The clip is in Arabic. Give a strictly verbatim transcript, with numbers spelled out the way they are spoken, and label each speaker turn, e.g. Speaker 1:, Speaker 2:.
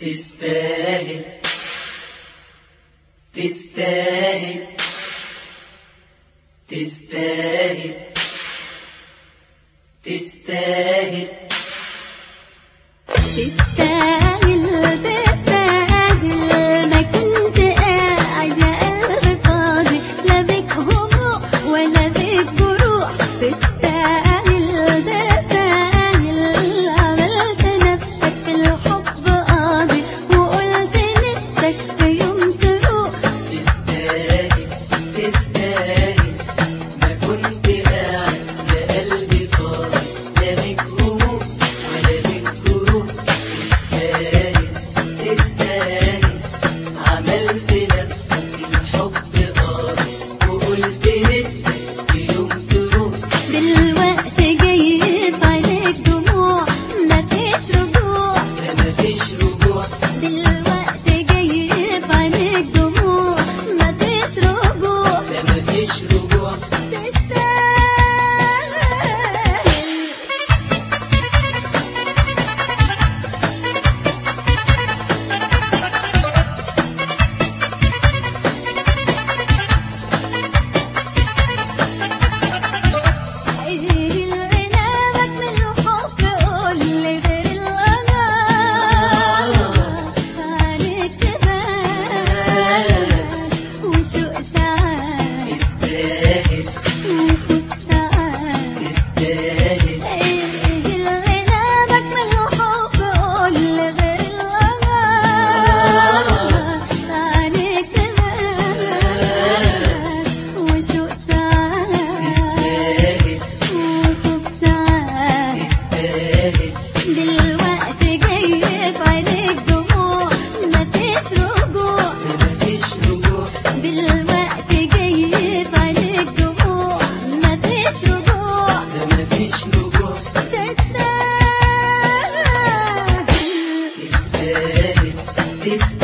Speaker 1: تستاهل تستاهل تستاهل تستاهل
Speaker 2: تستاهل تستاهل ما كنت قاعد يا قلبي فاضي، لا بك هموم ولا بك جروح. تستاهل تستاهل عملت نفسك في الحب قاضي وقلت نفسك في يوم تروح.
Speaker 1: تستاهل تستاهل ما كنت قاعد يا قلبي فاضي، لا بك هموم ولا بك جروح. تستاهل تستاهل عملت نفسك في الحب قاضي وقلت نفسك في يوم تروح.
Speaker 2: دلوقتي جاي في عينيك دموع مفيش رجوع،
Speaker 1: لا مفيش رجوع.
Speaker 2: دلوقتي جاي في عينيك دموع مفيش رجوع.
Speaker 1: لا مفيش رجوع.
Speaker 2: دلوقتي جاي في عينيك دموع مفيش رجوع،
Speaker 1: مفيش رجوع.
Speaker 2: دلوقتي جاي في عينيك دموع مفيش رجوع.
Speaker 1: لا مفيش رجوع.
Speaker 2: تستاهل
Speaker 1: تستاهل تستاهل